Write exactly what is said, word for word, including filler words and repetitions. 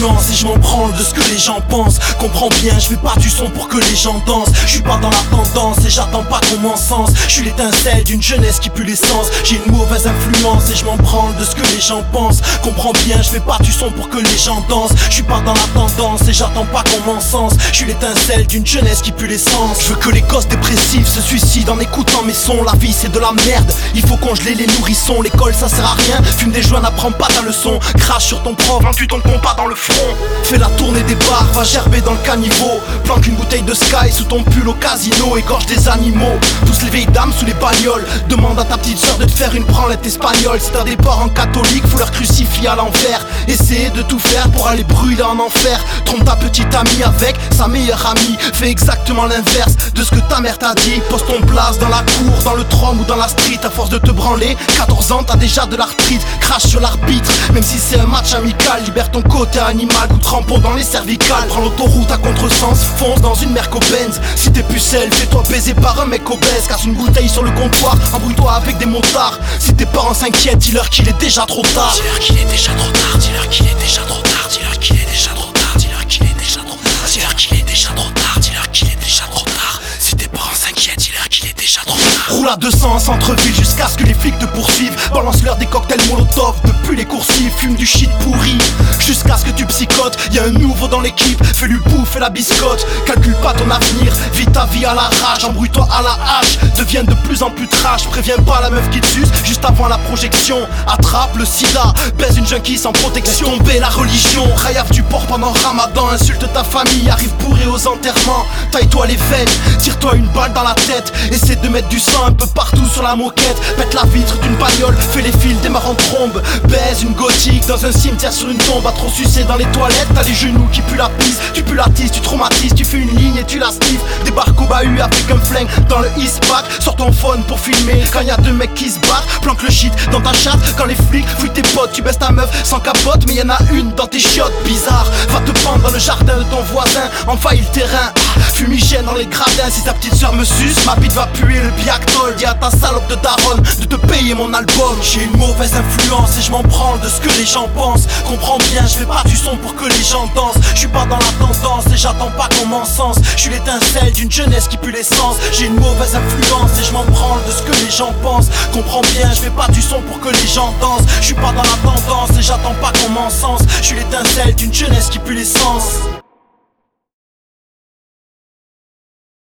influence et je m'en branle de ce que les gens pensent. Comprends bien, je fais pas du son pour que les gens dansent. Je suis pas dans la tendance et j'attends pas qu'on m'encense. Je suis l'étincelle d'une jeunesse qui pue l'essence. J'ai une mauvaise influence et je m'en branle de ce que les gens pensent. Comprends bien, je fais pas du son pour que les gens dansent. Je suis pas dans la tendance et j'attends pas qu'on m'encense. Je suis l'étincelle d'une jeunesse qui pue l'essence. Je veux que les gosses dépressifs se suicident en écoutant mes sons. La vie c'est de la merde, il faut congeler les nourrissons. L'école ça sert à rien, fume des joints, n'apprends pas ta leçon. Crache sur ton prof, tue ton compas dans le front. Fais la tournée des bars, va gerber dans le caniveau. Planque une bouteille de Sky sous ton pull au casino. Égorge des animaux, pousse les vieilles dames sous les bagnoles. Demande à ta petite soeur de te faire une branlette espagnole. Si t'as des parents catholiques, faut leur crucifier à l'envers. Essayer de tout faire pour aller brûler en enfer. Trompe ta petite amie avec sa meilleure amie. Fais exactement l'inverse de ce que ta mère t'a dit. Pose ton place dans la cour, dans le tram ou dans la street. À force de te branler, quatorze ans t'as déjà de l'arthrite. Crache sur l'arbitre, même si c'est un match amical. Libère ton côté animal, coup de crampon dans les cervicales. Prends l'autoroute à contresens, fonce dans une Merco-Benz. Si t'es pucelle, fais-toi baiser par un mec obèse. Casse une bouteille sur le comptoir, embrouille-toi avec des motards. Si tes parents s'inquiètent, dis-leur qu'il est déjà trop tard. Dis-leur qu'il est déjà trop tard, dis-leur qu'il est déjà trop tard. Dis-leur qu'il est déjà trop tard, dis-leur qu'il est déjà trop tard. Dis-leur qu'il est déjà trop tard, dis-leur qu'il est déjà trop tard. Si tes parents s'inquiètent, dis-leur qu'il est déjà trop tard. Roule à deux cents en centre-ville jusqu'à ce que les flics te poursuivent. Balance-leur des cocktails molotov depuis les coursives. Fume du shit pourri jusqu'à ce que tu psychotes. Y'a un nouveau dans l'équipe, fais-lui bouffer la biscotte. Calcule pas ton avenir, vis ta vie à la rage. Embrouille-toi à la hache, deviens de plus en plus trash. Préviens pas la meuf qui te suce juste avant la projection. Attrape le sida, baise une junkie sans protection. Laisse tomber la religion, rayave du porc pendant Ramadan. Insulte ta famille, arrive bourré aux enterrements. Taille-toi les veines, tire-toi une balle dans la tête. Essaie de mettre du sang un peu partout sur la moquette. Pète la vitre d'une bagnole, fais les fils, démarre en trombe. Baise une gothique dans un cimetière sur une tombe. À trop sucer dans les toilettes, t'as les genoux qui puent la pisse. Tu pues la tisse, tu traumatises, tu fais une ligne et tu la sniffes. Débarque au bahut avec un flingue dans le eastpack. Sors ton phone pour filmer quand y a deux mecs qui se battent. Planque le shit dans ta chatte quand les flics fouillent tes potes. Tu baisses ta meuf sans capote mais y'en a une dans tes chiottes. Bizarre, va te pendre dans le jardin de ton voisin. Envahis le terrain, ah, fumigène dans les gradins. Si ta petite soeur me suce, ma bite va puer le biactol. Dis à ta salope de daronne de te payer mon album. J'ai une mauvaise influence et je m'en branle de ce que les gens pensent. Comprends bien, je fais pas du son pour que les gens dansent. Je suis pas dans la tendance et j'attends pas qu'on m'encense. Je suis l'étincelle d'une jeunesse qui pue l'essence. J'ai une mauvaise influence et je m'en branle de ce que les gens pensent. Comprends bien, je fais pas du son pour que les gens dansent. Je suis pas dans la tendance et j'attends pas qu'on m'encense. Je suis l'étincelle d'une jeunesse qui pue l'essence.